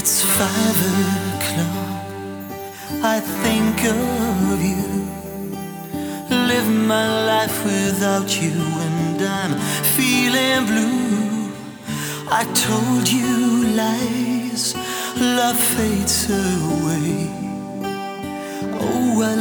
It's 5 o'clock, I think of you. Live my life without you and I'm feeling blue. I told you lies, love fades away. Oh, I